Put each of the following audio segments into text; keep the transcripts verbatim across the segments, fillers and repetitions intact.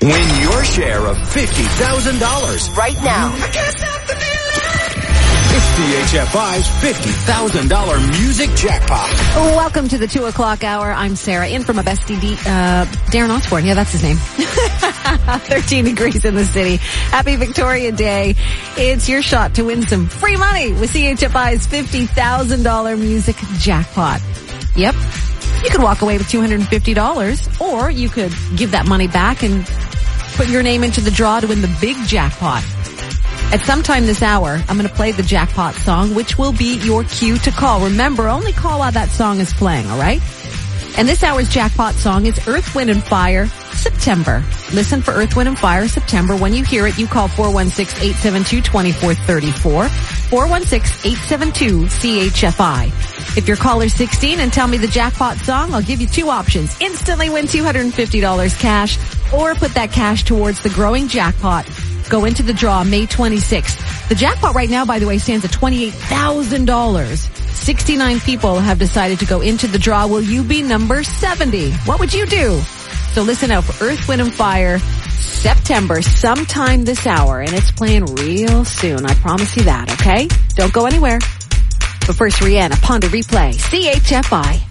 Win your share of fifty thousand dollars right now. I can't stop the feeling. It's C H F I's fifty thousand dollars music jackpot. Welcome to the two o'clock hour. I'm Sarah, in from a bestie, D, uh, Darren Osborne. Yeah, that's his name. thirteen degrees in the city. Happy Victoria Day. It's your shot to win some free money with C H F I's fifty thousand dollars music jackpot. Yep. You could walk away with two hundred fifty dollars, or you could give that money back and put your name into the draw to win the big jackpot. At some time this hour, I'm going to play the jackpot song, which will be your cue to call. Remember, only call while that song is playing, all right? And this hour's jackpot song is Earth, Wind and Fire, September. Listen for Earth, Wind and Fire, September. When you hear it, you call four one six, eight seven two, two four three four, four one six, eight seven two, C H F I. If you're caller sixteen and tell me the jackpot song, I'll give you two options. Instantly win two hundred fifty dollars cash, or put that cash towards the growing jackpot. Go into the draw May twenty-sixth. The jackpot right now, by the way, stands at twenty-eight thousand dollars. sixty-nine people have decided to go into the draw. Will you be number seventy? What would you do? So listen out for Earth, Wind and Fire, September, sometime this hour. And it's playing real soon. I promise you that, okay? Don't go anywhere. But first, Rihanna, Ponder Replay, C H F I.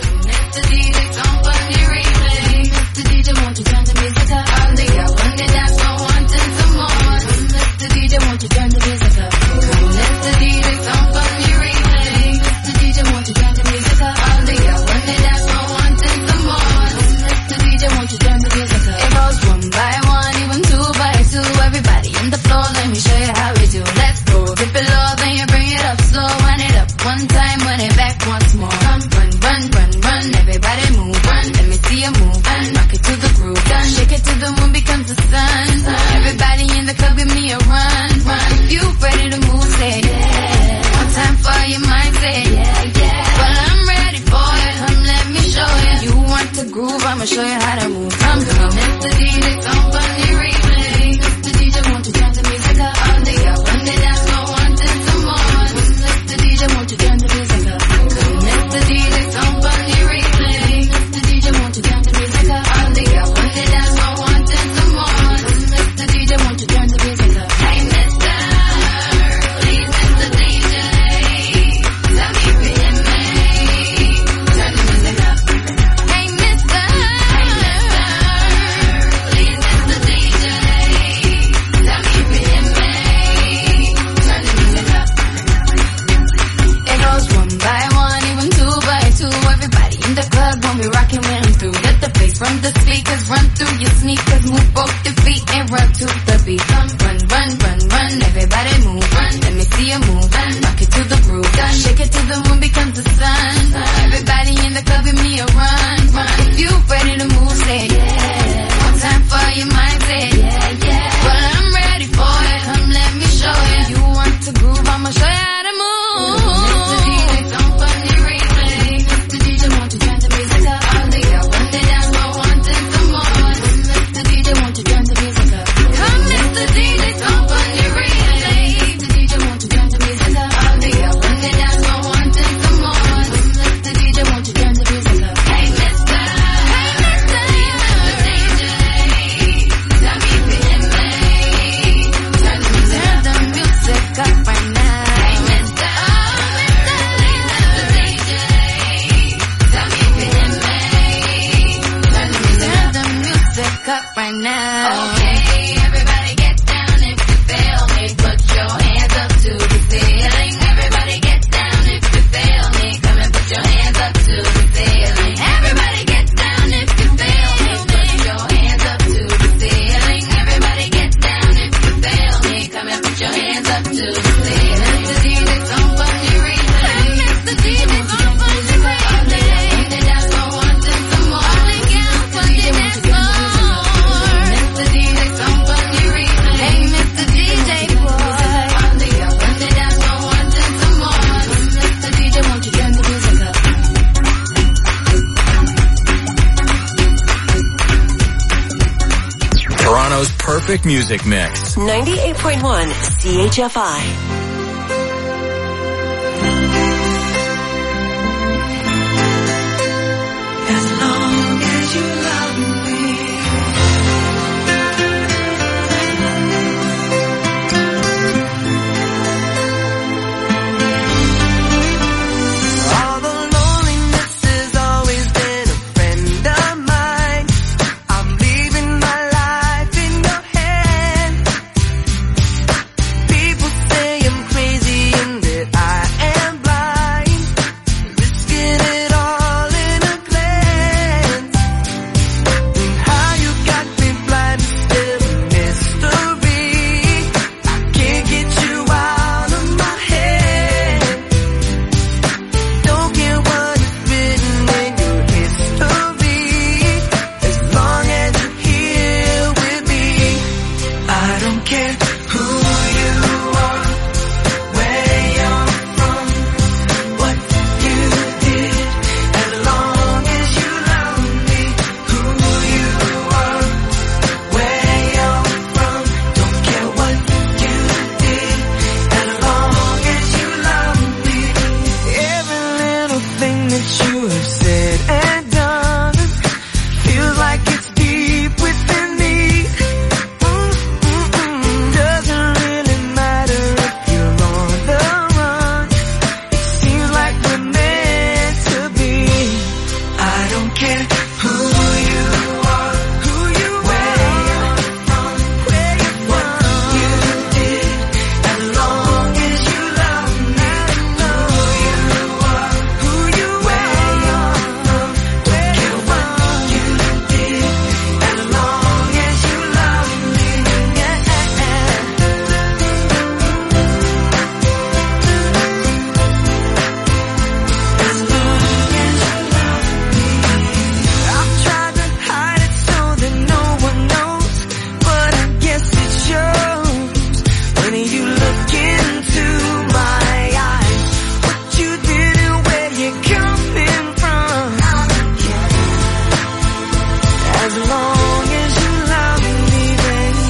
Won't you turn the music up? Come let the D J on funny replay. Mister D J, won't you turn the music up? All the y'all want it, that's what I want and some more. Mister D J, won't you turn the music up? It goes one by one, even two by two. Everybody in the floor, let me show you how we do. Let's go, dip it low, then you bring it up slow. Run it up one time, run it back once more. Run, run, run, run, run. Everybody move, run. Let me see you move, run. Rock it to the groove, done. Shake it till the moon becomes the sun. Everybody in the club, give me a run. If you ready to move, say yeah. One time for your mind, say yeah, yeah. Well, I'm ready for it. Come, let me show you. You want to groove, I'ma show you how to move. Come, come. Mister D J, don't funny replay. Mister D J, won't you turn the music up? All day I want it, that's what I want and some more. Mister D J, won't you turn the music up? Come, Mister D J, don't funny replay. Mister D J, won't you turn the music up? All day I want it, that's what I want and some more. Mister D J, won't you turn the music up? Hey, Mister from the speakers, run through your sneakers, move both your feet and run to the beat. Run, run, run, run, run, everybody move, run, let me see you move, run, rock it to the groove, done, shake it till the moon becomes the sun. Everybody in the club, give me a run, run. If you ready to move, say yeah. One time for your mind, say yeah, yeah. Well, I'm ready for it, come let me show you. You want to groove, I'ma show you how to move. Mister D J, don't funny replay. Mister D J, won't you turn the music up? All day I want it, that's what I want and some more. Mister D J, won't you turn the music up? Come, Mister D J, don't funny replay. Mister D J, won't you turn the music up? All day I want it, that's what I want and some more. Mister D J, won't you turn the music up? Hey, Mister, hey, Mister, D J, tell me if you hear me. Turn the music up, turn the music up right now. Hey, Mister, Mister D J, tell me if you hear me. Turn the music up, turn the music up right now. Okay, everybody get down if you feel me. Put your hands up to the ceiling. Everybody get down if you feel me. Come and put your hands up to the ceiling. Everybody get down if you feel me. Put your hands up to the ceiling. Everybody get down if you feel me. Come and put your hands up to the ceiling. Mister D J, don't funny replay. Mister D J, don't funny replay. That's what I want and some more. All the girls want it, that's more. Mister D J, don't funny replay. Hey, Mister D J, boy. All the girls want it, that's what I want and some more. Mister D J, won't you turn the music up? Toronto's perfect music mix. ninety-eight point one C H F I. As long as you love me, what you have said and done feels like it's deep within me. Mm-mm-mm. Doesn't really matter if you're on the run. It seems like we're meant to be. I don't care who you are, who you where you're from, where you're from, what you did, as long as you love me. Who you are, who you where you're from, don't care what you did, as long as you love me. Yeah. As long as you love me. I've tried to hide it so that no one knows, but I guess it shows when you look into my eyes. What you did and where you're coming from. As long as you love me, baby.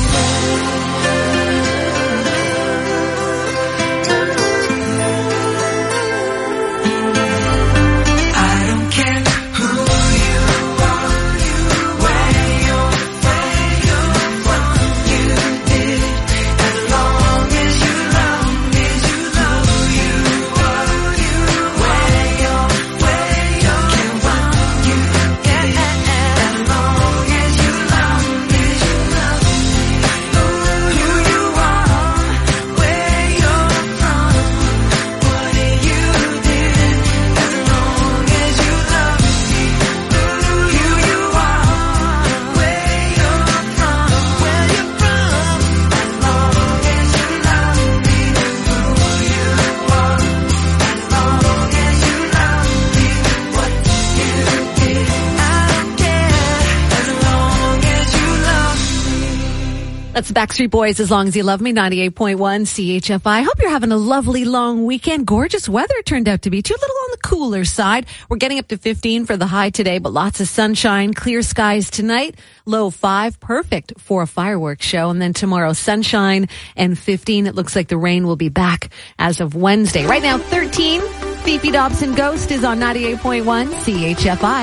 I don't care who you are, where you're from, what you did, as long as you love me. Who you are, where you're, where you're, care what you did, as long as you love me. Who you are, where you're from, what you did, as long as you love me. Who you are, where you're from, where you're from, as long as you love me. Who you are, as long as you love me. What you did, I don't care, as long as you love me. That's the Backstreet Boys, As Long As You Love Me, ninety-eight point one C H F I. Hope you're having a lovely long weekend. Gorgeous weather it turned out to be. Too little on the cooler side. We're getting up to fifteen for the high today, but lots of sunshine, clear skies tonight. Low five, perfect for a fireworks show. And then tomorrow, sunshine and fifteen. It looks like the rain will be back as of Wednesday. Right now, thirteen. Fifi Dobson Ghost is on ninety-eight point one C H F I.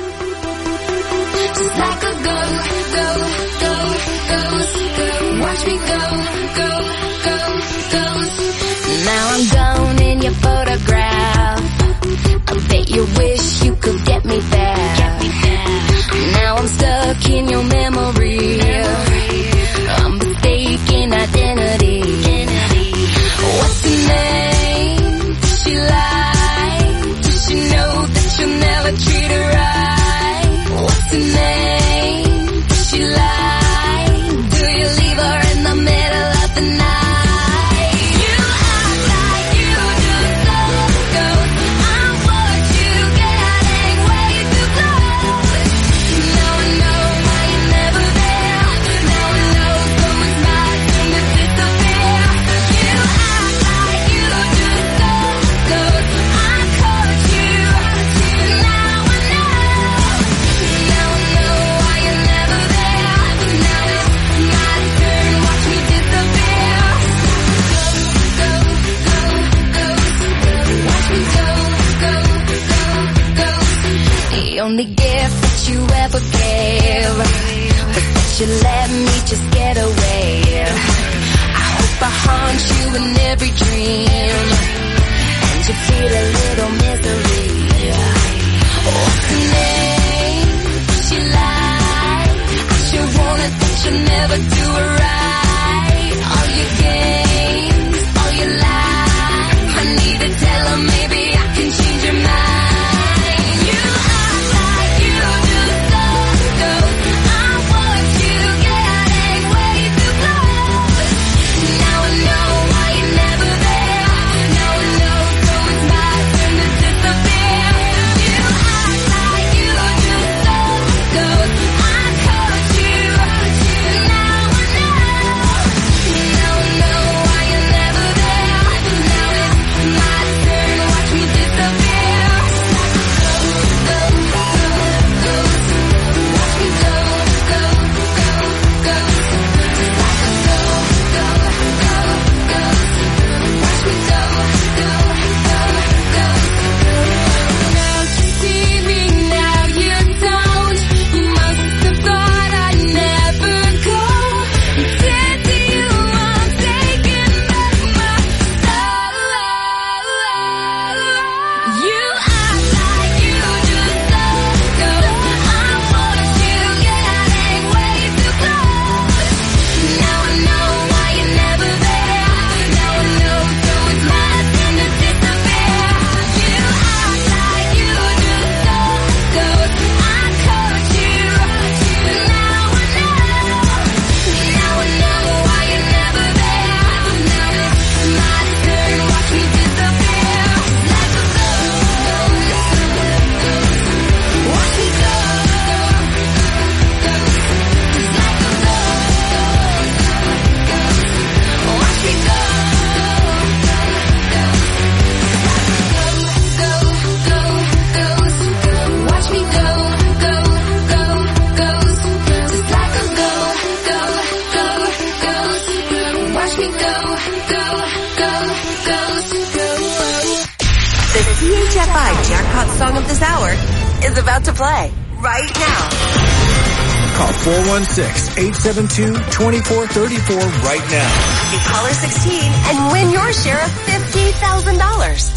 Just like a go, go, go, go, go. Watch me go, go, go, go. Now I'm gone in your photograph. I bet you wish you could get me there. Now I'm stuck in your memory. I'm mistaken identity. What's her name? Does she lie? Does she know that you'll never treat her right? What's her name? Does she lie? Do you leave her in the middle of the night? You act like you just love goes. I'm what you getting way too close. Now I know why you're never there. Now I know someone's not going to disappear. You act like you just love goes. I caught you. Now I know. Now I know why you're never there. Now it's my turn. Watch me disappear. Go, go, go, go. Watch me go, go, go, go. The only gift that you ever gave was that you let me just get away. I hope I haunt you in every dream and you feel a little misery. What's her name? Does she lie? I sure wanted that you'll never do her right. All your games, all your lies. I need to tell her maybe I can change your mind. You act like you just love goes. I'm what you getting way too close. Now I know why you're never there. Now I know someone's my turn to disappear. You is about to play right now. Call four one six, eight seven two, two four three four right now. Be caller sixteen and win your share of fifty thousand dollars.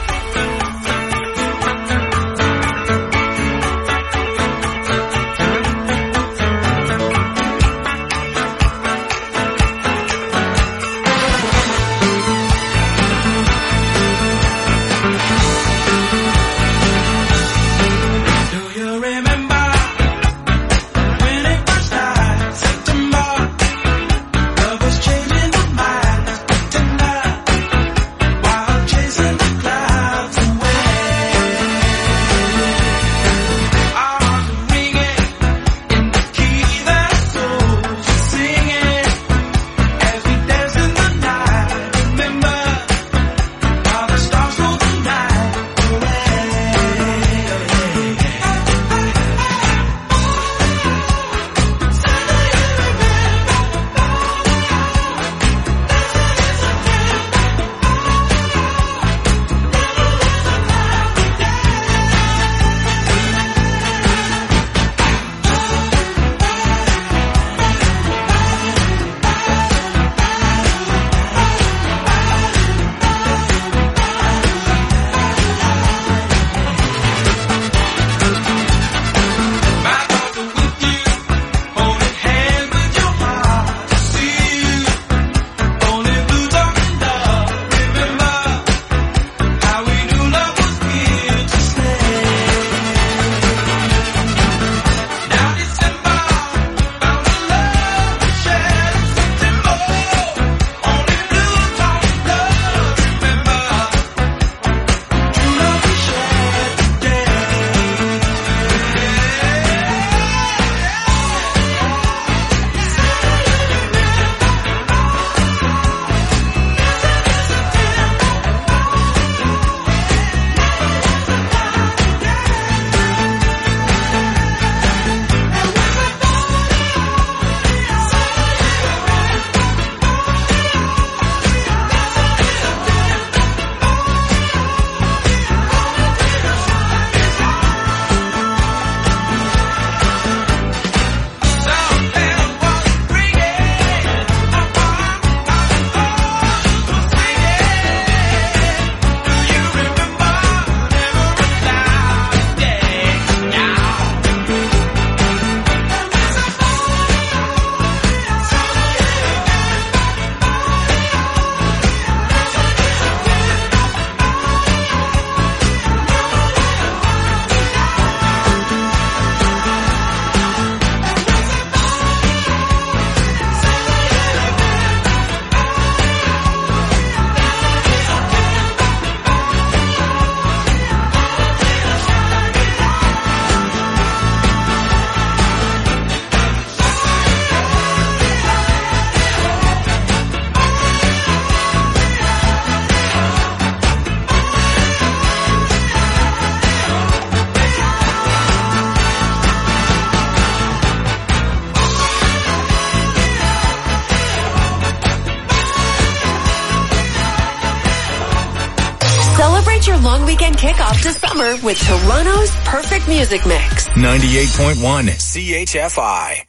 Celebrate your long weekend kickoff to summer with Toronto's perfect music mix. ninety-eight point one C H F I.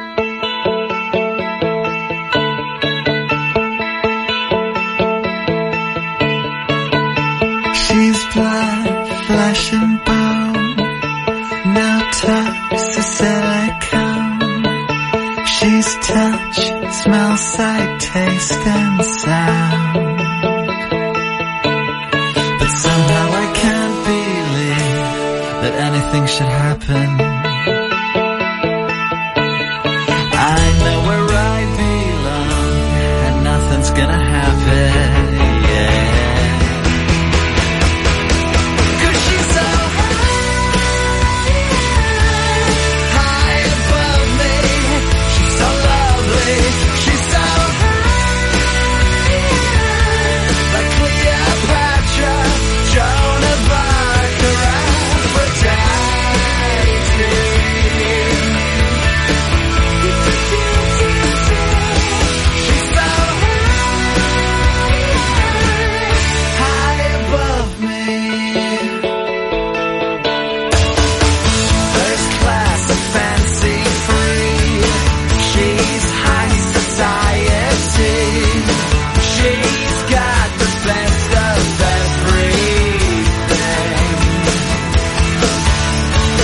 She's blood, flesh and bone, no toxic silicone. She's touch, smell, sight, taste and sound. But somehow I can't believe that anything should happen. I know where I belong and nothing's gonna happen, yeah.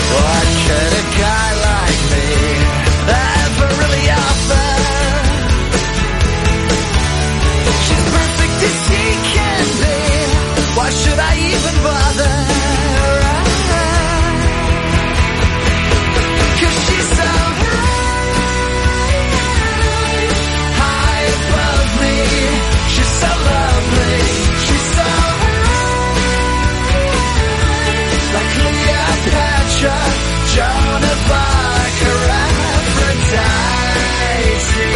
What could a guy like me ever really offer? She's perfect as she can be. Why should I even bother? Cause she's so high, high above me. She's so lovely. She's so high, like Cleopatra, Joan of Arc, or Aphrodite.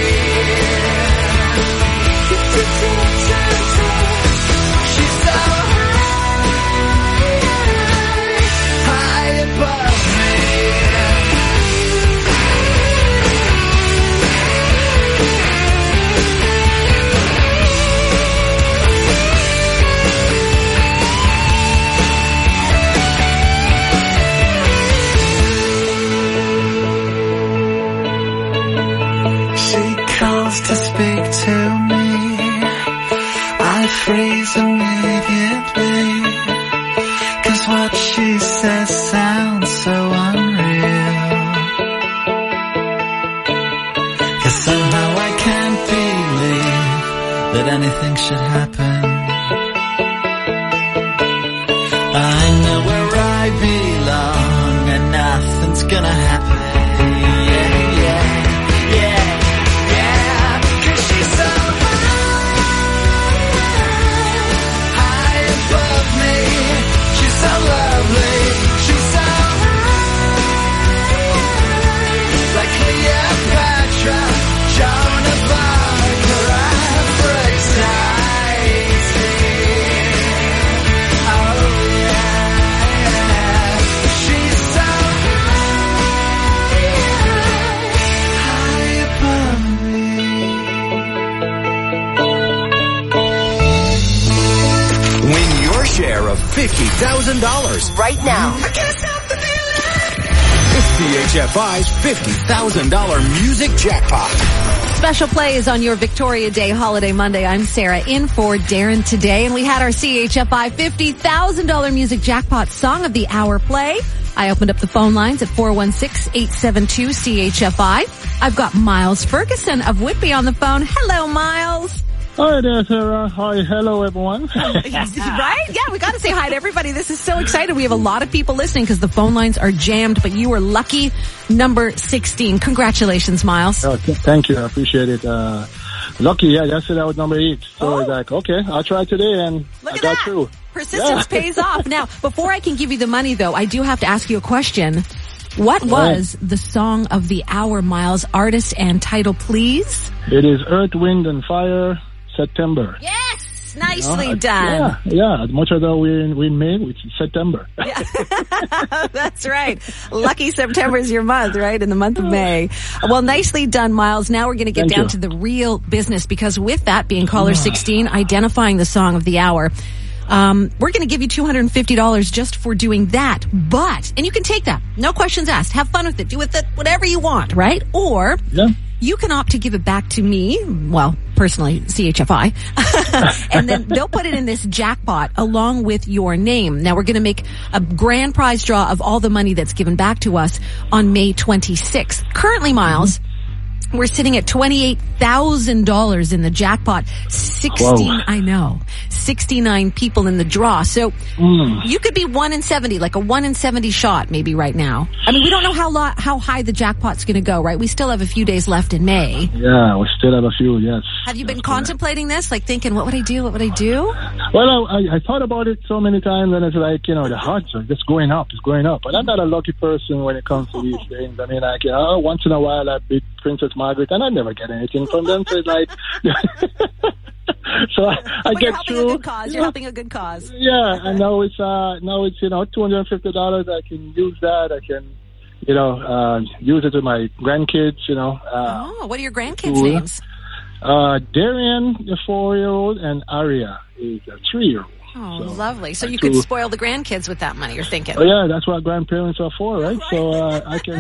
She's so high, high above me. She calls to speak to me. I freeze immediately. Cause what she says sounds so unreal. Cause somehow I can't believe that anything should happen. I know where I belong and nothing's gonna happen. Yeah, yeah, yeah, yeah. Cause she's so high, high above me. She's so lovely. She's so high, like Cleopatra, Joan of Arc, or Aphrodite. Oh yeah, she's so high, high above me. Win your share of fifty thousand dollars. Right now. It's C H F I's fifty thousand dollars music jackpot. Special plays on your Victoria Day Holiday Monday. I'm Sarah in for Darren today, and we had our C H F I fifty thousand dollars music jackpot song of the hour play. I opened up the phone lines at four one six, eight seven two, C H F I. I've got Miles Ferguson of Whitby on the phone. Hello, Miles. Hi there, Sarah. Hi, hello, everyone. Right? Yeah, we got to say hi to everybody. This is so exciting. We have a lot of people listening because the phone lines are jammed, but you were lucky number sixteen. Congratulations, Miles. Oh, th- thank you. I appreciate it. Uh, lucky, yeah, yesterday I was number eight. So Oh. I was like, okay, I'll try today, and Look I at got that. through. Persistence Yeah. pays off. Now, before I can give you the money, though, I do have to ask you a question. What was the song of the hour, Miles? Artist and title, please. It is Earth, Wind, and Fire, September. Yes! Nicely Uh, done. Yeah, yeah. As much as we're in, we're in May, it's September. That's right. Lucky September is your month, right? In the month of May. Well, nicely done, Miles. Now we're going to get Thank down you. to the real business, because with that being caller sixteen, identifying the song of the hour, um, we're going to give you two hundred fifty dollars just for doing that. But, and you can take that. No questions asked. Have fun with it. Do with it whatever you want, right? Or Yeah. you can opt to give it back to me, well, personally, C H F I, and then they'll put it in this jackpot along with your name. Now, we're going to make a grand prize draw of all the money that's given back to us on May twenty-sixth. Currently, Miles, we're sitting at twenty-eight thousand dollars in the jackpot. sixteen, Whoa. I know, sixty-nine people in the draw. So Mm. you could be one in seventy, like a one in seventy shot maybe right now. I mean, we don't know how lo- how high the jackpot's going to go, right? We still have a few days left in May. Yeah, we still have a few, yes. Have you been That's correct. contemplating this? Like thinking, what would I do? What would I do? Well, I, I, I thought about it so many times, and it's like, you know, the odds are just going up, it's going up. But I'm not a lucky person when it comes to these things. I mean, like, you know, once in a while I beat Princess Margaret, and I never get anything from them. So it's like, so I, I But you're get helping through. a good cause. You're helping a good cause. Yeah, and now it's uh now it's you know two hundred and fifty dollars. I can use that. I can, you know, uh, use it with my grandkids. You know, uh, Oh, what are your grandkids' cool. names? uh, Darian, the four-year-old, and Aria is a three-year-old. Oh, So, lovely. So I you could do- spoil the grandkids with that money, you're thinking. Oh yeah, that's what grandparents are for, right? So uh, I can,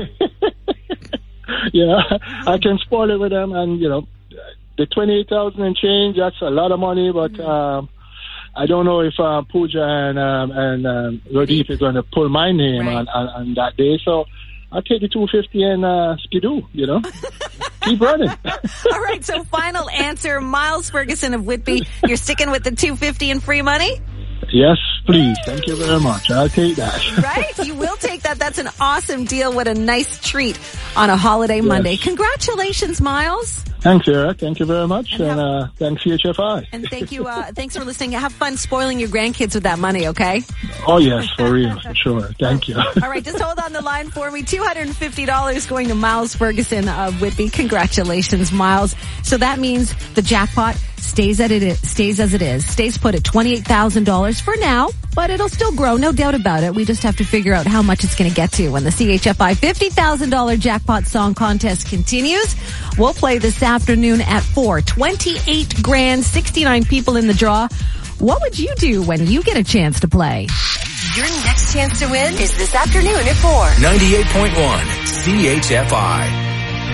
yeah, I can spoil it with them, and you know, the twenty-eight thousand and change. That's a lot of money, but um, I don't know if uh, Pooja and um, and um, Rodif is going to pull my name Right. on, on, on that day. So I'll take the two fifty and uh, skidoo, you know. Keep running. All right, so final answer, Miles Ferguson of Whitby. You're sticking with the two fifty and free money? Yes, please. Thank you very much. I'll take that. Right? You will take that. That's an awesome deal. What a nice treat on a holiday Monday. Congratulations, Miles. Thanks, Sarah. Thank you very much. And And, have- uh, thanks, C H F I. And thank you. Uh, thanks for listening. Have fun spoiling your grandkids with that money, okay? Oh, yes, for real, for sure. Thank you. All right, just hold on the line for me. two hundred fifty dollars going to Miles Ferguson of Whitby. Congratulations, Miles. So that means the jackpot stays at it is, stays as it is. Stays put at twenty-eight thousand dollars for now, but it'll still grow, no doubt about it. We just have to figure out how much it's going to get to when the C H F I fifty thousand dollars jackpot song contest continues. We'll play this afternoon at four. twenty-eight grand, sixty-nine people in the draw. What would you do when you get a chance to play? Your next chance to win is this afternoon at four. ninety-eight point one C H F I.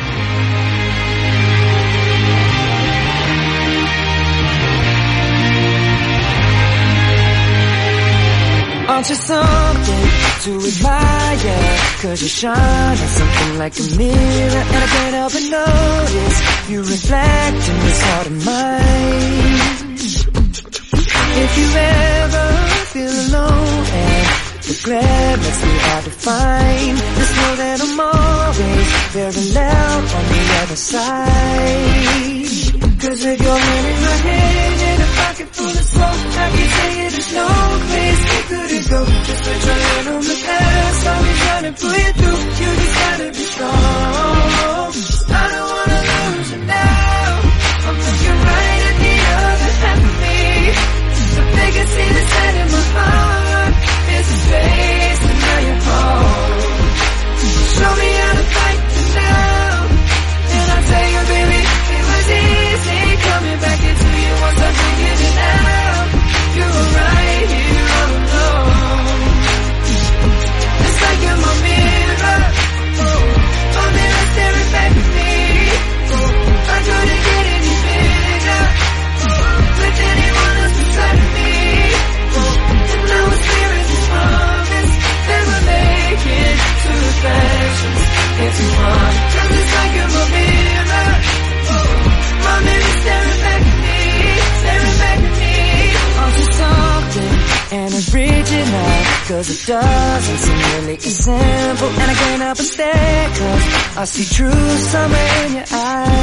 Aren't you something to admire? Cause you shine like something like a mirror, and I can't help but notice you reflect in this heart of mine. If you ever feel alone and the glare makes me hard to find, just know that I'm always very loud on the other side. Cause with your hand in my hand and a pocket full of smoke, I can tell you there's no place we couldn't go. Just put your hand on the past, I'll be trying to pull you through. You just gotta be strong. I don't wanna lose you now. I'm looking right at the other half of me. The biggest thing that's set in my heart is a space, and now you're home. Show me how to fight you now, and I'll tell you, baby, it was easy coming back into you once I figured it out. You were right here all alone. It's like you're my mirror, oh, my mirror staring back at me. Oh, I couldn't get any bigger, oh, with anyone else beside of me. Oh, and now it's clear as the promise that we're making two reflections into one. 'Cause it's like you're my mirror, oh, my mirror staring back at me, staring back at me. Onto something and it's original, 'cause it doesn't seem really as simple. And I can't help but stare, 'cause I see truth somewhere in your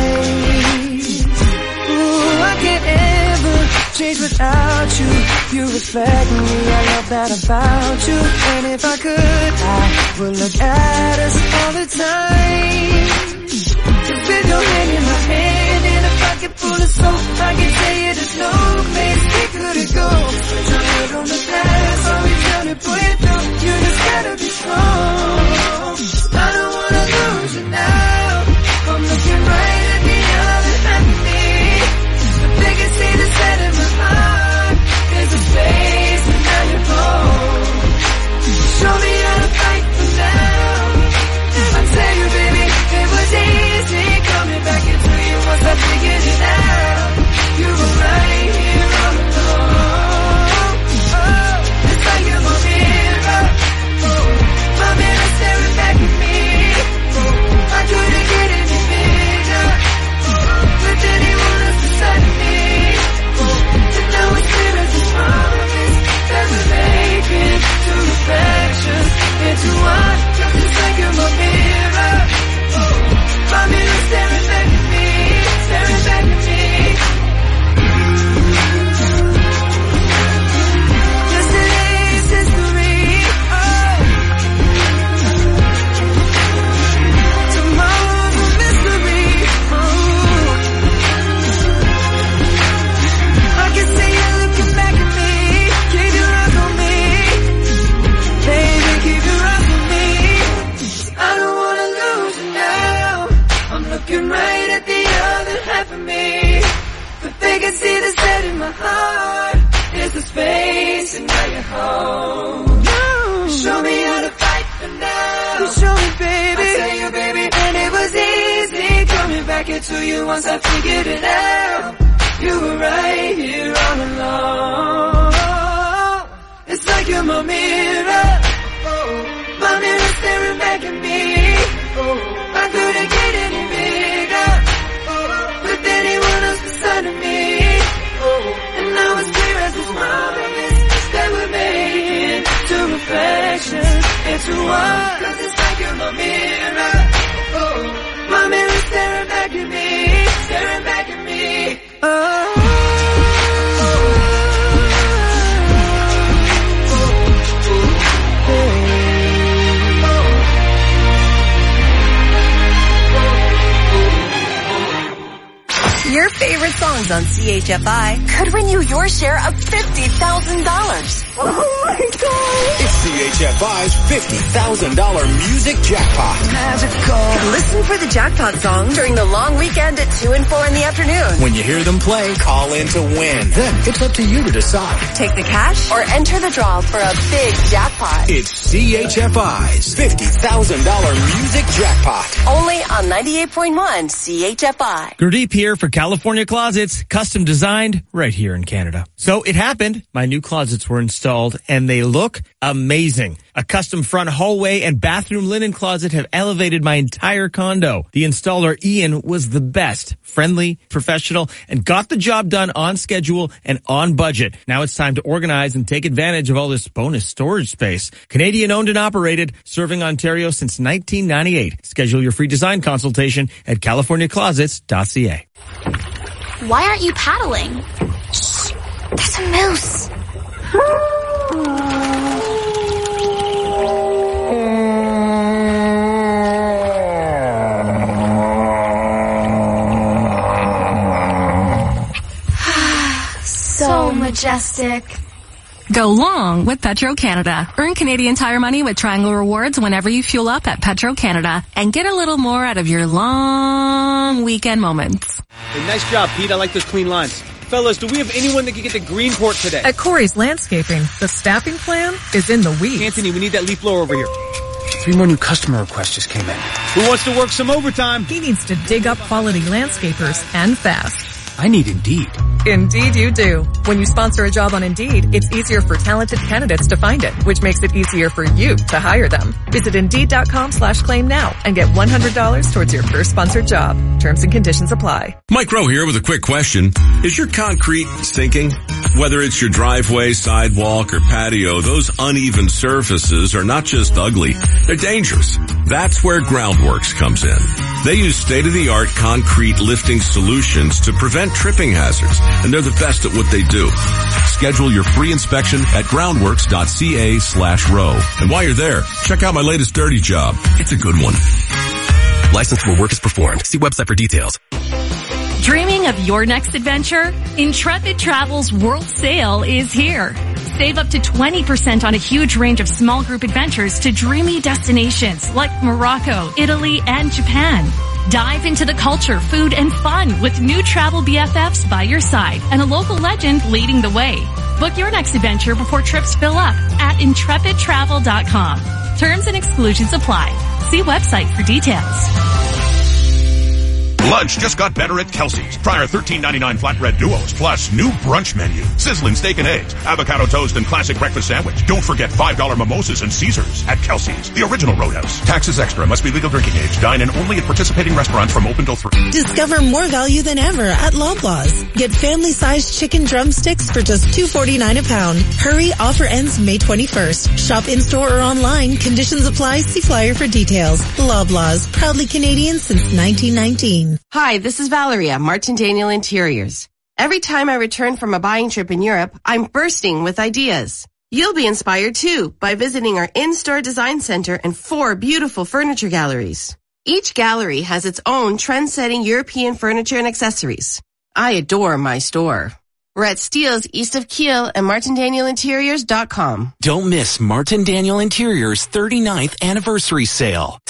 eyes. Ooh, I can't ever change without you. You reflect me, I love that about you. And if I could, I would look at us all the time. Just with your hand in my hand and a pocket full of soap, I can tell you there's no place we couldn't go. Put your head on the past, I'll be trying to pull you through. You just gotta be strong. I don't wanna lose you now. I'm looking right at the other half of me. The biggest thing that's set in my heart is a space, and now you're home. Show me how to fight for now. I tell you, baby, it was easy coming back into you once I figured it out. You were right here all alone. Oh, it's like you're my mirror, oh, my mirror staring back at me. Oh, I couldn't get any bigger, oh, with anyone else beside of me. Oh, and now it's clear as a promise that we're making two reflections into one. Just like you're my mirror, oh, my mirror staring back at me, staring back at me. Yesterday's history, oh, tomorrow's a mystery, oh. I can see you looking back at me, keep your eyes on me, baby, keep your eyes on me. I don't wanna lose you now. I'm looking right at the other half of me. The biggest thing that's set in my heart is the space, and now you're home. Show me how to fight for now. You show me, baby. I tell you, baby, and it was easy coming back into you once I figured it out. You were right here all along. It's like you're my mirror. My mirror staring back at me. I couldn't get any bigger with anyone else beside of me. And now it's clear as this promise that we're making to reflection into one. Cause it's like you're my mirror. My mirror staring back at me, staring back at me. Oh. Your favorite songs on C H F I could win you your share of fifty thousand dollars. Oh my God. It's C H F I's fifty thousand dollars music jackpot. Magical. Listen for the jackpot song during the long weekend at two and four in the afternoon. When you hear them play, call in to win. Then it's up to you to decide. Take the cash or enter the draw for a big jackpot. It's C H F I's fifty thousand dollars music jackpot. Only on ninety-eight point one C H F I. Gurdeep here for California Closets, custom designed right here in Canada. So it happened. My new closets were installed and they look amazing. A custom front hallway and bathroom linen closet have elevated my entire condo. The installer, Ian, was the best, friendly, professional, and got the job done on schedule and on budget. Now it's time to organize and take advantage of all this bonus storage space. Canadian owned and operated, serving Ontario since nineteen ninety-eight. Schedule your free design consultation at california closets dot c a. Why aren't you paddling? Shh, there's a moose. So majestic. Go long with Petro-Canada. Earn Canadian Tire money with Triangle Rewards whenever you fuel up at Petro-Canada. And get a little more out of your long weekend moments. Hey, nice job, Pete. I like those clean lines. Fellas, do we have anyone that can get to Greenport today? At Corey's Landscaping, the staffing plan is in the weeds. Anthony, we need that leaf blower over here. Three more new customer requests just came in. Who wants to work some overtime? He needs to dig up quality landscapers and fast. I need Indeed. Indeed you do. When you sponsor a job on Indeed, it's easier for talented candidates to find it, which makes it easier for you to hire them. Visit Indeed.com slash claim now and get one hundred dollars towards your first sponsored job. Terms and conditions apply. Mike Rowe here with a quick question. Is your concrete sinking? Whether it's your driveway, sidewalk, or patio, those uneven surfaces are not just ugly, they're dangerous. That's where Groundworks comes in. They use state-of-the-art concrete lifting solutions to prevent tripping hazards, and they're the best at what they do. Schedule your free inspection at groundworks.ca slash row. And while you're there, check out my latest dirty job. It's a good one. Licensed where work is performed. See website for details. Dreaming of your next adventure? Intrepid Travel's World Sale is here. Save up to twenty percent on a huge range of small group adventures to dreamy destinations like Morocco, Italy, and Japan. Dive into the culture, food, and fun with new travel B F Fs by your side and a local legend leading the way. Book your next adventure before trips fill up at intrepid travel dot com. Terms and exclusions apply. See website for details. Lunch just got better at Kelsey's. Try our thirteen ninety-nine flatbread duos, plus new brunch menu. Sizzling steak and eggs, avocado toast, and classic breakfast sandwich. Don't forget five dollar mimosas and Caesars at Kelsey's, the original Roadhouse. Taxes extra. Must be legal drinking age. Dine in only at participating restaurants from open till three. Discover more value than ever at Loblaws. Get family-sized chicken drumsticks for just two forty-nine a pound. Hurry, offer ends May twenty-first. Shop in-store or online. Conditions apply. See flyer for details. Loblaws, proudly Canadian since nineteen nineteen. Hi, this is Valeria, Martin Daniel Interiors. Every time I return from a buying trip in Europe, I'm bursting with ideas. You'll be inspired too by visiting our in-store design center and four beautiful furniture galleries. Each gallery has its own trend-setting European furniture and accessories. I adore my store. We're at Steeles east of Kiel and martin daniel interiors dot com. Don't miss Martin Daniel Interiors thirty-ninth anniversary sale.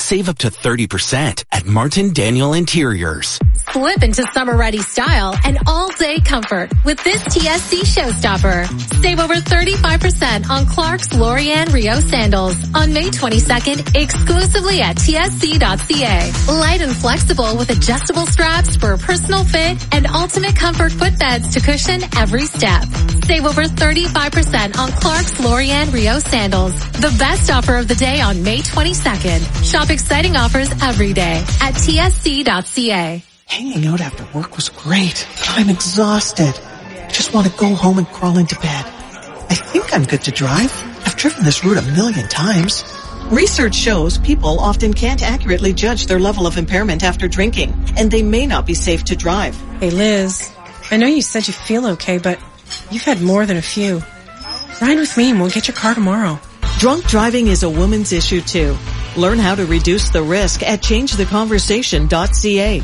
save up to thirty percent at Martin Daniel Interiors. Slip into summer-ready style and all-day comfort with this T S C showstopper. Save over thirty-five percent on Clark's Lorianne Rio sandals on May twenty-second exclusively at T S C dot C A. Light and flexible with adjustable straps for a personal fit and ultimate comfort footbeds to cushion every step. Save over thirty-five percent on Clark's Lorianne Rio sandals. The best offer of the day on May twenty-second. Shop exciting offers every day at T S C dot C A. Hanging out after work was great, but I'm exhausted. I just want to go home and crawl into bed. I think I'm good to drive. I've driven this route a million times. Research shows people often can't accurately judge their level of impairment after drinking, and they may not be safe to drive. Hey Liz, I know you said you feel okay, but you've had more than a few. Ride with me and we'll get your car tomorrow. Drunk driving is a woman's issue too. Learn how to reduce the risk at change the conversation dot C A.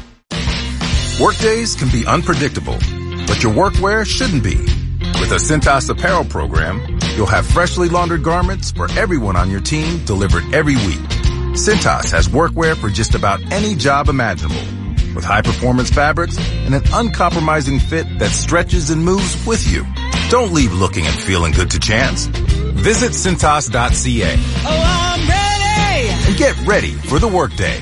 Workdays can be unpredictable, but your workwear shouldn't be. With a Cintas apparel program, you'll have freshly laundered garments for everyone on your team delivered every week. Cintas has workwear for just about any job imaginable, with high-performance fabrics and an uncompromising fit that stretches and moves with you. Don't leave looking and feeling good to chance. Visit Cintas dot C A. Oh, I'm ready! And get ready for the workday.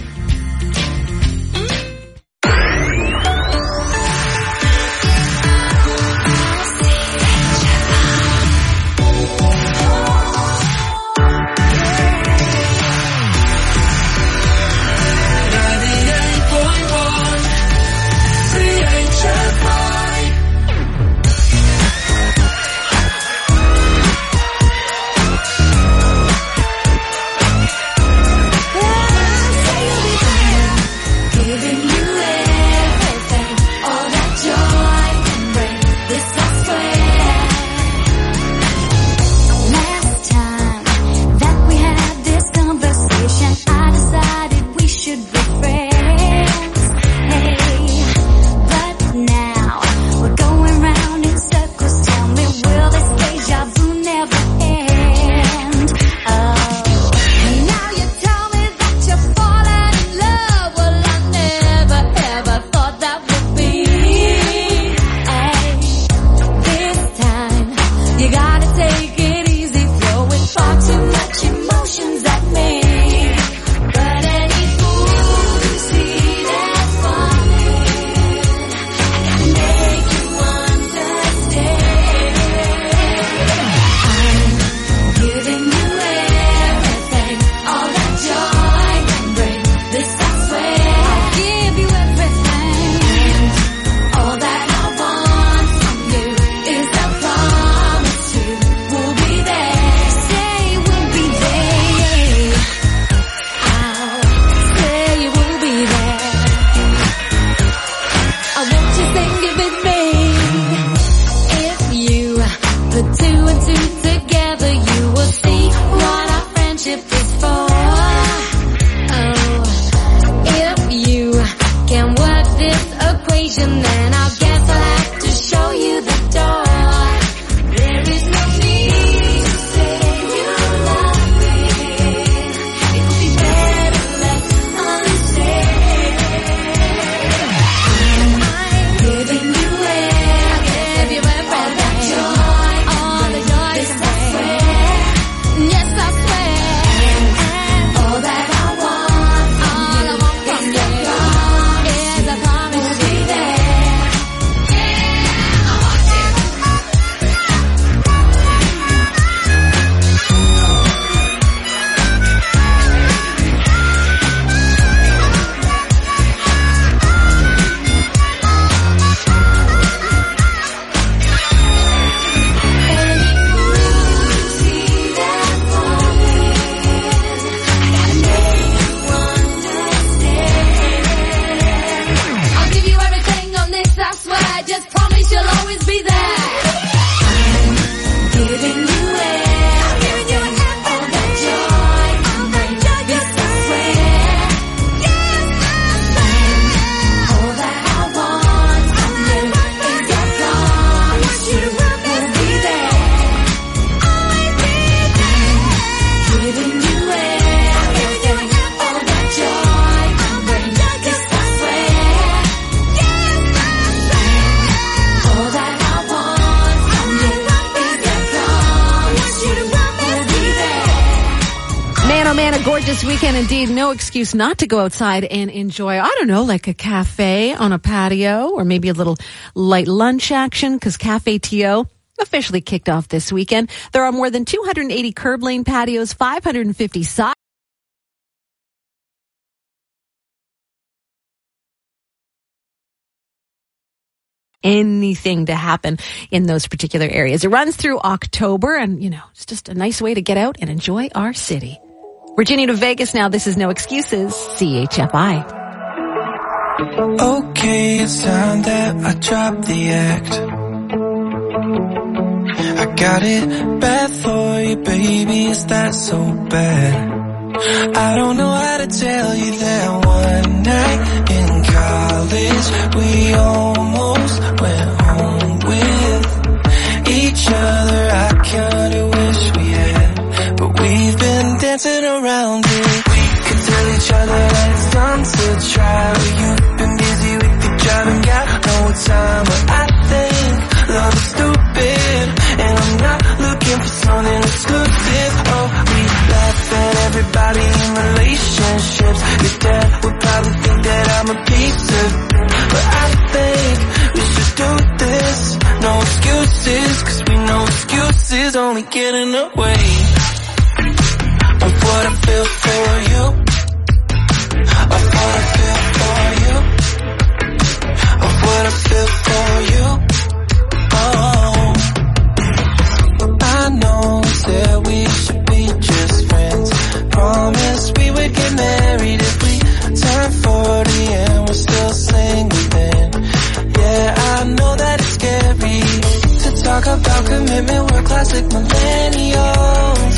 Yeah. Gorgeous weekend indeed. No excuse not to go outside and enjoy, I don't know, like a cafe on a patio or maybe a little light lunch action because Cafe T O officially kicked off this weekend. There are more than two hundred eighty curb lane patios, five hundred fifty side. Anything to happen in those particular areas. It runs through October and, you know, it's just a nice way to get out and enjoy our city. Virginia to Vegas now. This is No Excuses, C H F I. Okay, it's time that I drop the act. I got it bad for you, baby, is that so bad? I don't know how to tell you that one night in college we almost went home with each other. I kinda wish we had, but we've been dancing around it. We could tell each other that it's time to try, but you've been busy with your job and got no time. But I think love is stupid, and I'm not looking for something exclusive. Oh, we laugh at everybody in relationships. Your dad would probably think that I'm a piece of, but I think we should do this. No excuses, cause we know excuses only get in the way of what I feel for you, of what I feel for you, of what I feel for you. Oh, I know that we should be just friends. Promised we would get married if we turn forty and we're still single then. Yeah, I know that it's scary to talk about commitment, we're classic millennials.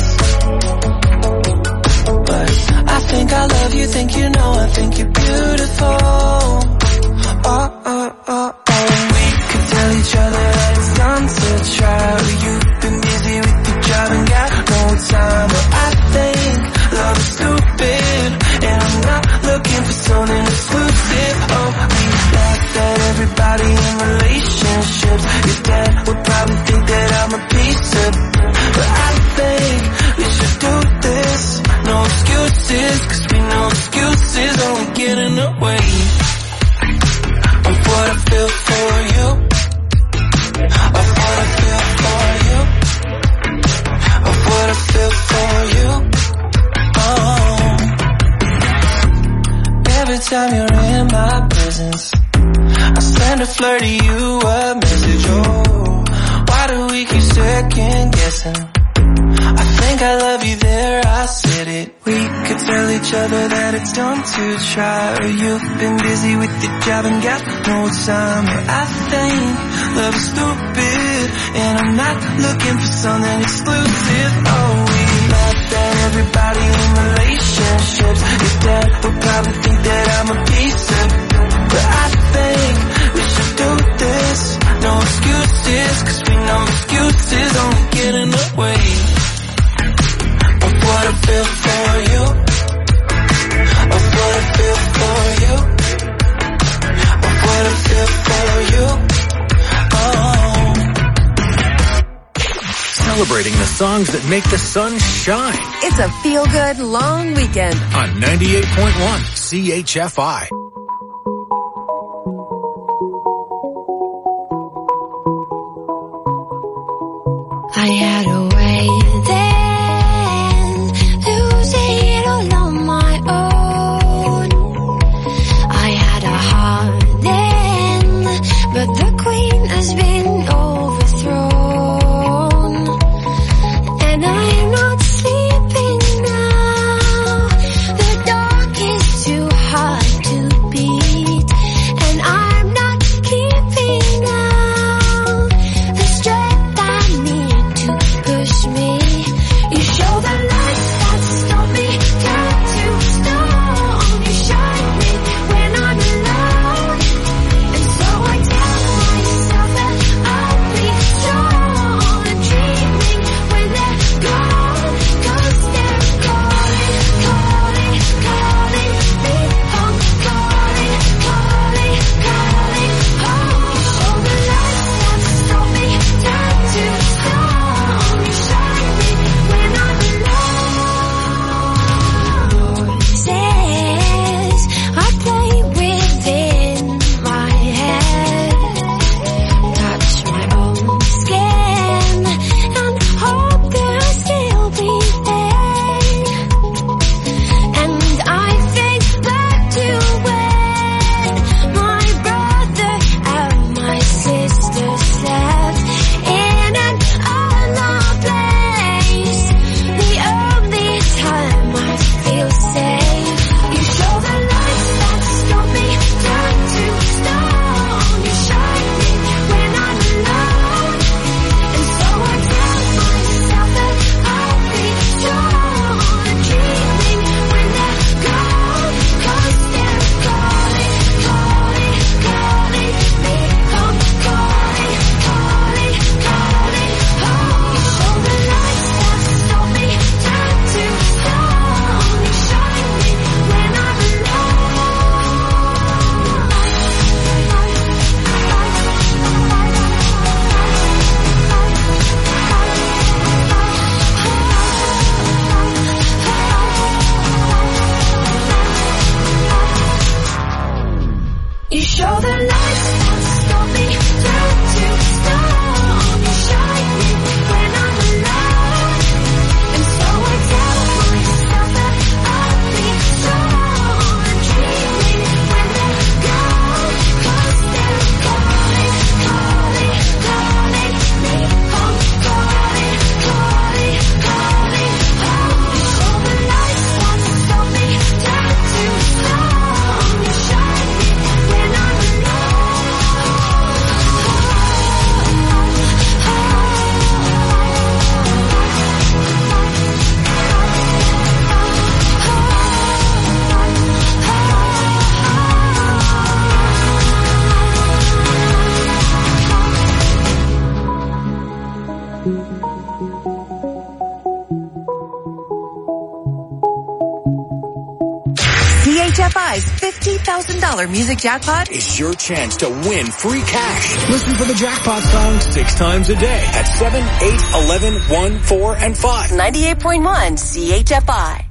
But I think I love you, think you know, I think you're beautiful. Oh, oh, oh, oh. We could tell each other that it's time to try. You've been busy with your job and got no time. But I think love is stupid, and I'm not looking for something exclusive. Oh, we laugh at everybody in relationships. Your dad would probably think that I'm a piece of, but I think we should do this. No excuses, cause we know excuses only get in the way of what I feel for you, of what I feel for you, of what I feel for you. Oh, every time you're in my presence, I send a flirt to you a message. Oh, why do we keep second guessing? I think I love you there, I said it. We could tell each other that it's time to try, or you've been busy with your job and got no time. But I think love is stupid, and I'm not looking for something exclusive. Oh, we laugh at everybody in relationships. Your dad would probably think that I'm a piece of, but I think we should do this. No excuses, cause we know excuses only get in the way of what I feel for you, of what I feel for you, of what I feel for you. Oh, celebrating the songs that make the sun shine. It's a feel-good long weekend On ninety-eight point one C H F I. I had a way then, losing it all on my own. I had a heart then, but the queen has been overthrown. And I'm not sleeping now, the dark is too hard to beat. And I'm not keeping out the strength I need to You show the lights won't stop me, down to storm. You shine me when I'm alone, and so I tell myself that I'll be strong. I'm dreaming when they're gone, 'cause they're calling, calling, calling me home, calling, calling, calling home. You show the lights won't stop me, down to storm. You shine me when I'm C H F I's fifty thousand dollars music jackpot is your chance to win free cash. Listen for the jackpot song six times a day at seven, eight, eleven, one, four, and five. ninety-eight point one C H F I.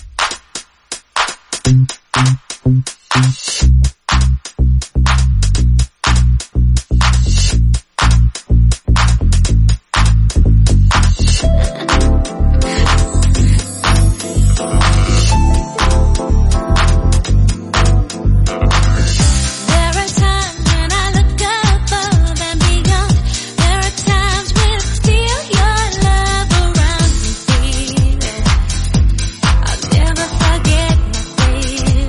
There are times when I look above and beyond. There are times when I feel your love around me, baby. I'll never forget my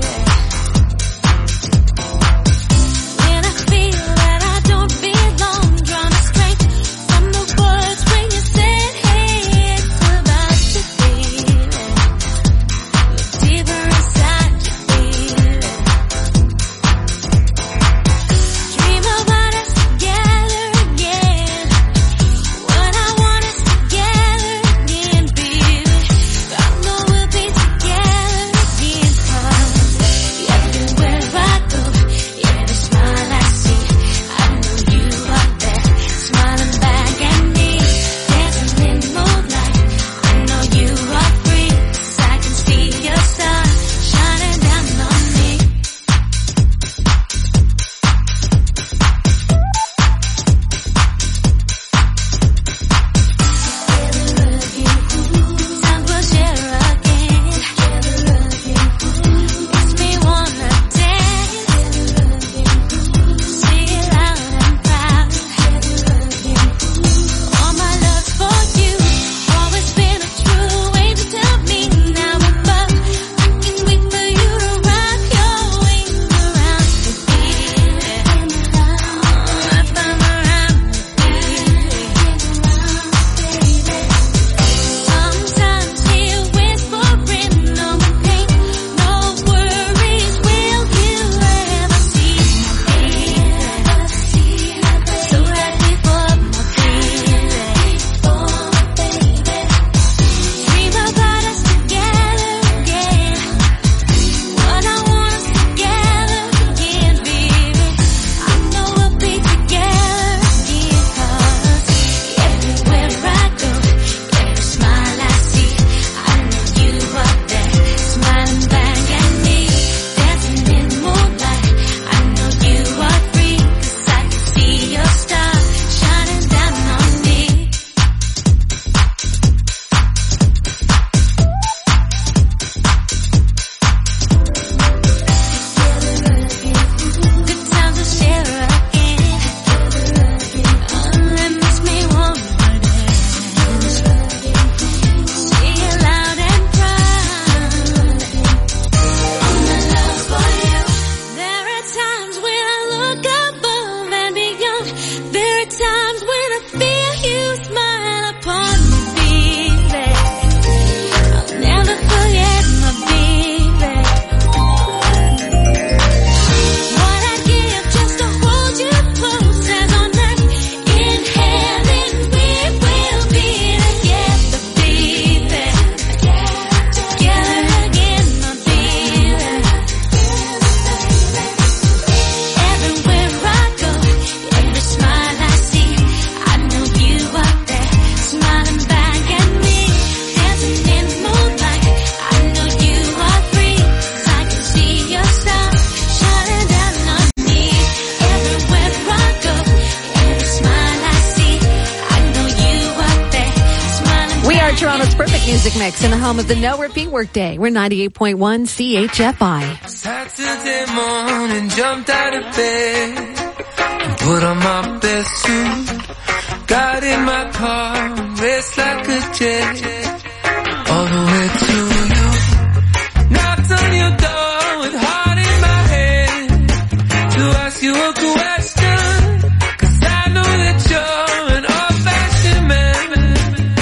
music mix in the home of the No Repeat Workday. We're ninety-eight point one C H F I. Saturday morning, jumped out of bed and put on my best suit. Got in my car and raced like a jet all the way to you. Knocked on your door with heart in my head to ask you a question, 'cause I know that you're an old-fashioned man.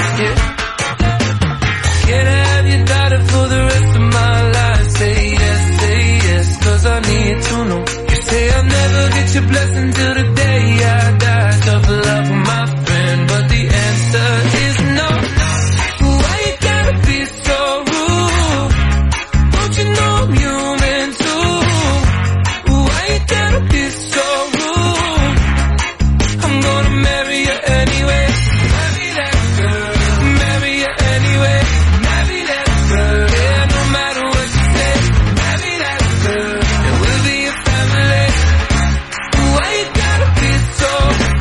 Yeah. Can I have your daughter for the rest of my life? Say yes, say yes, 'cause I need to know. You say I'll never get your blessing till the day I die. Tough love for my friend, but the answer is no. Why you gotta be so rude? Don't you know I'm human too? Why you gotta be so rude? I'm gonna marry you anyway. Marry that girl. Marry you anyway. Marry that girl. Yeah, no matter what you say. Marry that girl. And we'll be a family. Why you gotta be so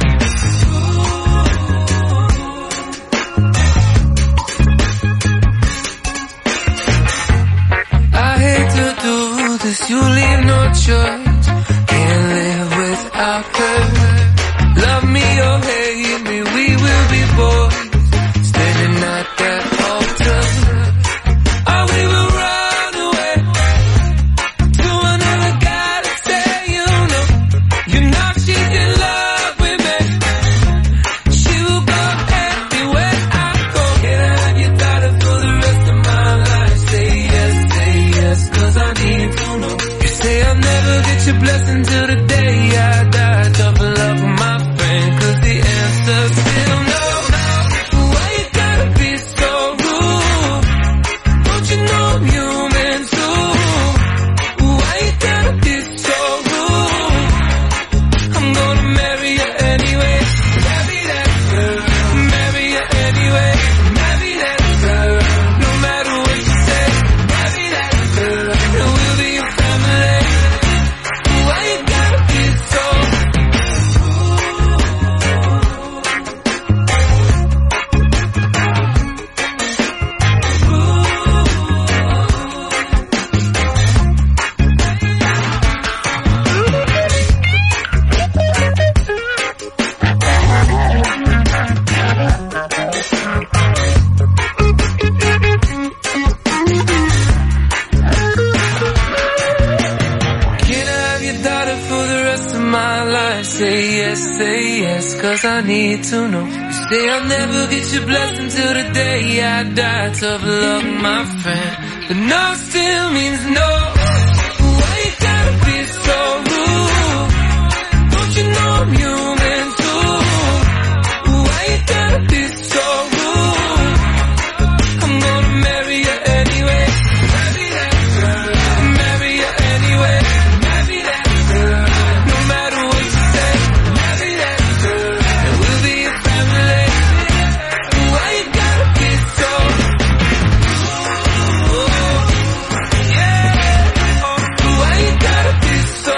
I hate to do this, you leave no choice. Can't live without her. Love me or hate me, we will be boys, standing at that altar. Or we will run away to another guy to say, you know, you know she's in love with me. She will go everywhere I go. Can I have your daughter for the rest of my life? Say yes, say yes, 'cause I need to know. You say I'll never get your blessing till the day I die. Tough love for my friend, 'cause the answer's still no. Why you gotta be so rude? Don't you know I'm human too? Why you gotta be so rude? I'm gonna marry you anyway. Marry that girl. Marry you anyway. Marry that girl. No matter what you say. Marry that girl. And we'll be a family. Why you gotta be so Can I have your daughter for the rest of my life? Say yes, say yes, 'cause I need to know. You say I'll never get your blessing till the day I die. Tough love, my friend, but no still means no. Why you gotta be so rude? Don't you know I'm human too? Why you gotta be so rude? I'm gonna marry you anyway. Marry that girl. Marry you anyway. Marry that girl. No matter what you say. Marry that girl. And we'll be a family. Why you gotta be so yeah. Why you gotta be so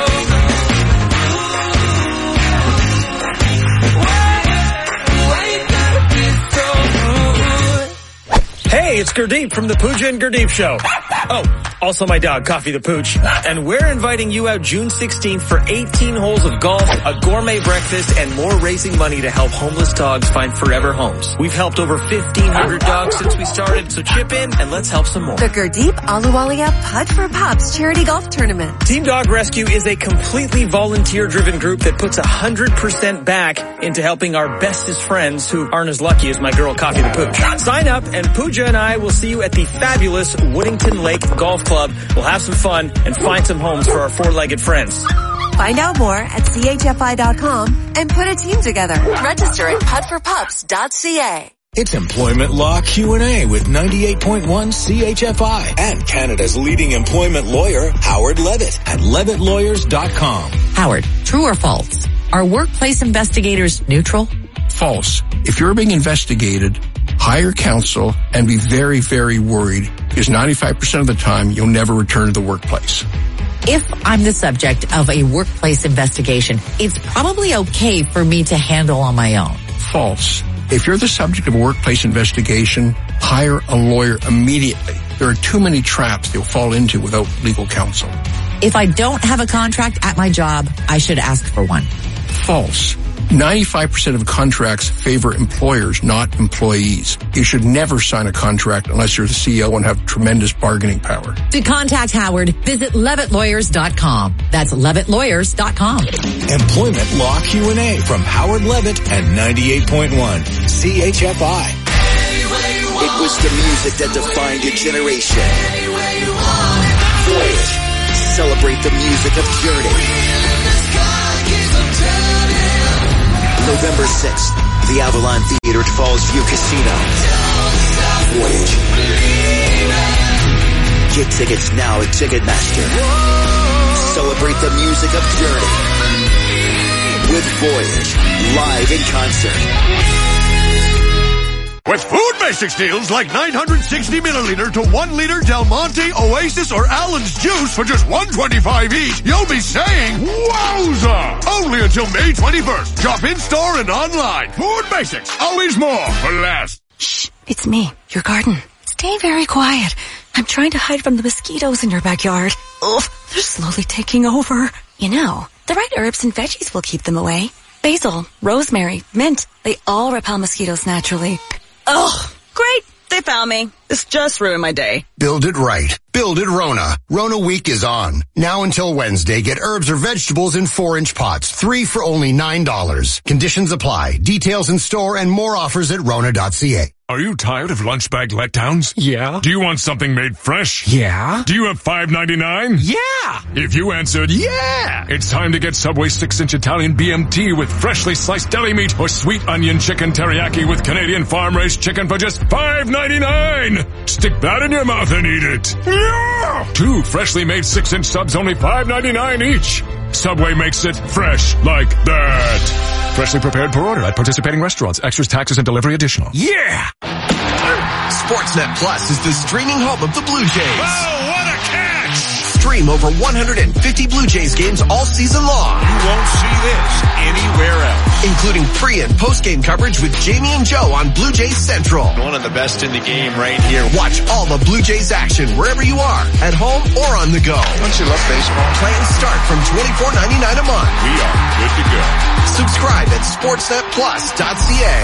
Why? Why you gotta be so rude? Hey, it's Gurdeep from the Pooja and Gurdeep Show. Oh, also my dog, Coffee the Pooch. And we're inviting you out June sixteenth for eighteen holes of golf, a gourmet breakfast, and more raising money to help homeless dogs find forever homes. We've helped over fifteen hundred dogs since we started, so chip in and let's help some more. The Gurdeep Ahluwalia Putt for Pups Charity Golf Tournament. Team Dog Rescue is a completely volunteer-driven group that puts one hundred percent back into helping our bestest friends who aren't as lucky as my girl Coffee the Pooch. Sign up and Pooja and I will see you at the fabulous Woodington Lake Golf Club. We'll have some fun and find some homes for our four-legged friends. Find out more at C H F I dot com and put a team together. Register at putt for pups dot C A. It's Employment Law Q and A with ninety-eight point one C H F I and Canada's leading employment lawyer, Howard Levitt at levitt lawyers dot com. Howard, true or false? Are workplace investigators neutral? False. If you're being investigated, hire counsel and be very, very worried because ninety-five percent of the time you'll never return to the workplace. If I'm the subject of a workplace investigation, it's probably okay for me to handle on my own. False. If you're the subject of a workplace investigation, hire a lawyer immediately. There are too many traps they'll fall into without legal counsel. If I don't have a contract at my job, I should ask for one. False. ninety-five percent of contracts favor employers, not employees. You should never sign a contract unless you're the C E O and have tremendous bargaining power. To contact Howard, visit levitt lawyers dot com. That's levitt lawyers dot com. Employment Law Q and A from Howard Levitt and ninety-eight point one C H F I. It was the music that defined a generation. Voyage. Celebrate the music of Journey. November sixth, the Avalon Theater at Falls View Casino. Voyage. Get tickets now at Ticketmaster. Celebrate the music of Journey with Voyage live in concert. With Food Basics deals like nine hundred sixty milliliter to one liter Del Monte, Oasis, or Allen's juice for just one twenty-five each, you'll be saying, wowza! Only until May twenty-first. Shop in-store and online. Food Basics. Always more for less. Shh, it's me, your garden. Stay very quiet. I'm trying to hide from the mosquitoes in your backyard. Ugh, they're slowly taking over. You know, the right herbs and veggies will keep them away. Basil, rosemary, mint, they all repel mosquitoes naturally. Oh, great. They found me. This just ruined my day. Build it right. Build it Rona. Rona Week is on. Now until Wednesday, get herbs or vegetables in four-inch pots. Three for only nine dollars. Conditions apply. Details in store and more offers at rona dot c a. Are you tired of lunch bag letdowns? Yeah. Do you want something made fresh? Yeah. Do you have five ninety-nine? Yeah. If you answered yeah, it's time to get Subway six-inch Italian B M T with freshly sliced deli meat or sweet onion chicken teriyaki with Canadian farm-raised chicken for just five ninety-nine. Stick that in your mouth and eat it. Yeah. Two freshly made six-inch subs, only five ninety-nine each. Subway makes it fresh like that. Freshly prepared per order at participating restaurants. Extras, taxes, and delivery additional. Yeah! Sportsnet Plus is the streaming home of the Blue Jays. Oh, what a catch! Stream over one hundred fifty Blue Jays games all season long. You won't see this anywhere else. Including pre- and post-game coverage with Jamie and Joe on Blue Jays Central. One of the best in the game right here. Watch all the Blue Jays action wherever you are, at home or on the go. Don't you love baseball? Plans start from twenty-four ninety-nine a month. We are good to go. Subscribe at sportsnet plus dot c a.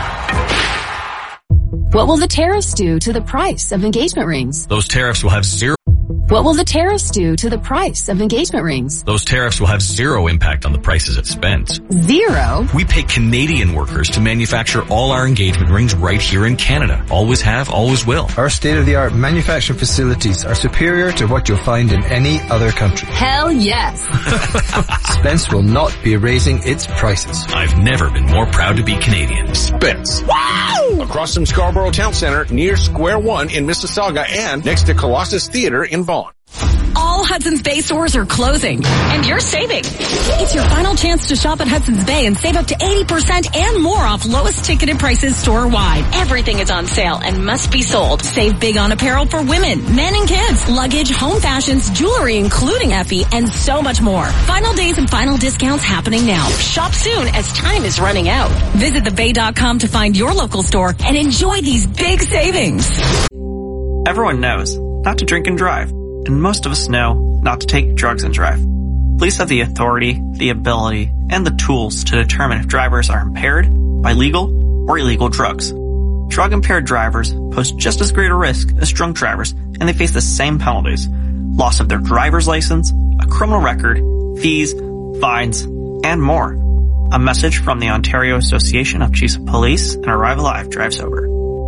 What will the tariffs do to the price of engagement rings? Those tariffs will have zero. What will the tariffs do to the price of engagement rings? Those tariffs will have zero impact on the prices at Spence. Zero? We pay Canadian workers to manufacture all our engagement rings right here in Canada. Always have, always will. Our state-of-the-art manufacturing facilities are superior to what you'll find in any other country. Hell yes. Spence will not be raising its prices. I've never been more proud to be Canadian. Spence. Wow! Across from Scarborough Town Center, near Square One in Mississauga, and next to Colossus Theater in Vaughan. All Hudson's Bay stores are closing, and you're saving. It's your final chance to shop at Hudson's Bay and save up to eighty percent and more off lowest ticketed prices store-wide. Everything is on sale and must be sold. Save big on apparel for women, men and kids, luggage, home fashions, jewelry including Effie, and so much more. Final days and final discounts happening now. Shop soon as time is running out. Visit the bay dot com to find your local store and enjoy these big savings. Everyone knows not to drink and drive. And most of us know not to take drugs and drive. Police have the authority, the ability, and the tools to determine if drivers are impaired by legal or illegal drugs. Drug-impaired drivers pose just as great a risk as drunk drivers, and they face the same penalties. Loss of their driver's license, a criminal record, fees, fines, and more. A message from the Ontario Association of Chiefs of Police and Arrive Alive Drive Sober.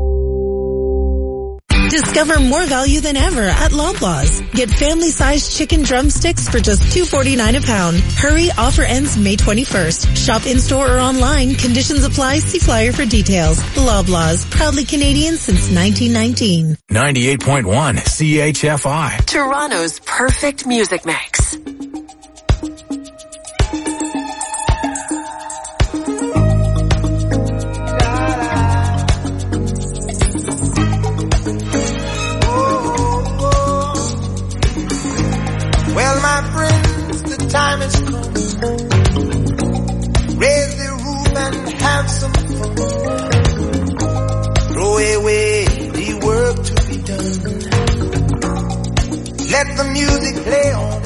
Discover more value than ever at Loblaws. Get family-sized chicken drumsticks for just two forty-nine a pound. Hurry, offer ends May twenty-first. Shop in-store or online. Conditions apply. See flyer for details. Loblaws, proudly Canadian since nineteen nineteen. ninety-eight point one C H F I. Toronto's perfect music mix. Well, my friends, the time has come. Raise the roof and have some fun. Throw away the Let the music play on.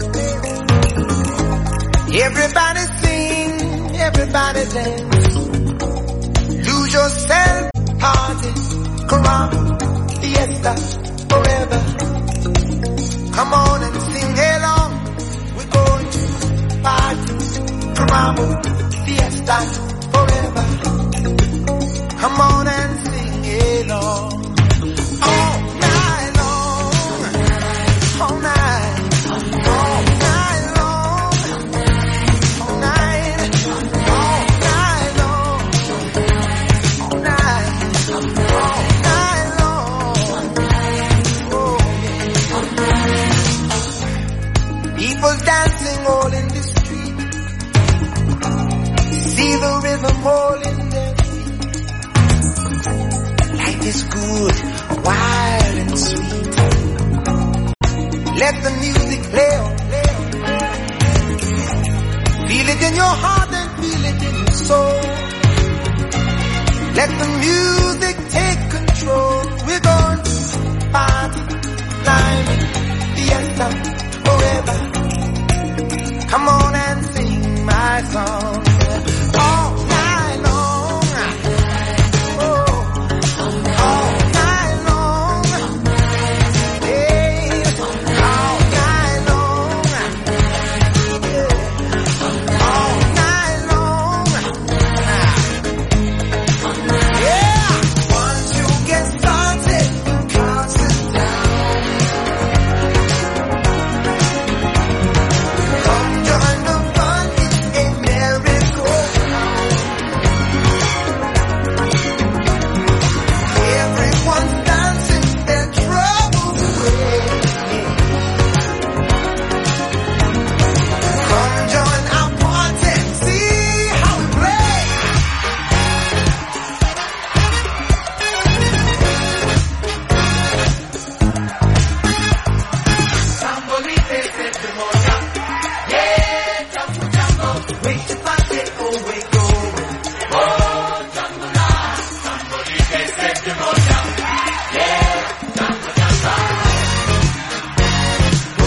Everybody sing, everybody dance. Lose yourself, party, caramba, fiesta, forever. Come on and sing along. We're going to party, caramba, fiesta, forever. Come on and sing along. All night long, all night, all night long, all night, all night long, all night, all night long. Oh, yeah. People dancing all in the street. See the rhythm all in their feet. Life is good, wild and sweet. Let the music play on. Feel it in your heart and feel it in your soul. Let the music take control. We're going to party, climbing, fiesta, forever. Come on and sing my song. All night long. Oh, all night long. Hey, all night long. Yeah, all night long. Yeah, once you get started, the clouds is down. Come join the fun, it's a merry-go-round. Everyone's dancing their troubles away. Come join our party, see how we play. Sambolite se demoja, yeah, jambo jambo, wait to party, oh wait go. Oh, jambo la, sambolite se demoja, yeah, jambo jambo. Oh,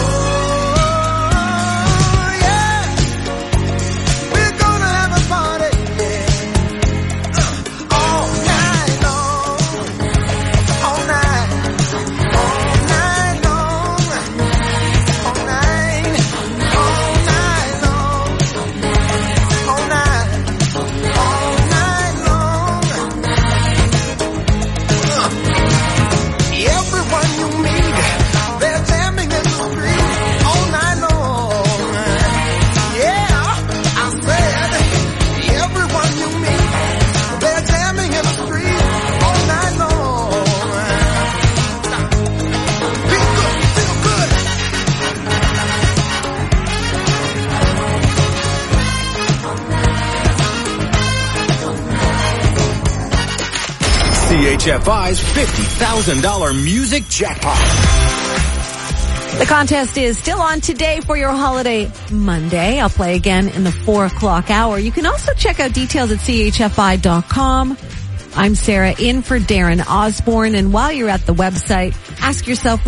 yeah, we're gonna have a party, yeah. All night long, all night, all night long, all night, all night long, all night, all night long. Everyone you meet, they're jamming in the street all night long. Yeah, I said, everyone you meet, they're jamming in the street all night long. Feel good, feel good. C H F I's fifty thousand dollars music jackpot. The contest is still on today for your holiday Monday. I'll play again in the four o'clock hour. You can also check out details at C H F I dot com. I'm Sarah in for Darren Osborne, and while you're at the website, ask yourself,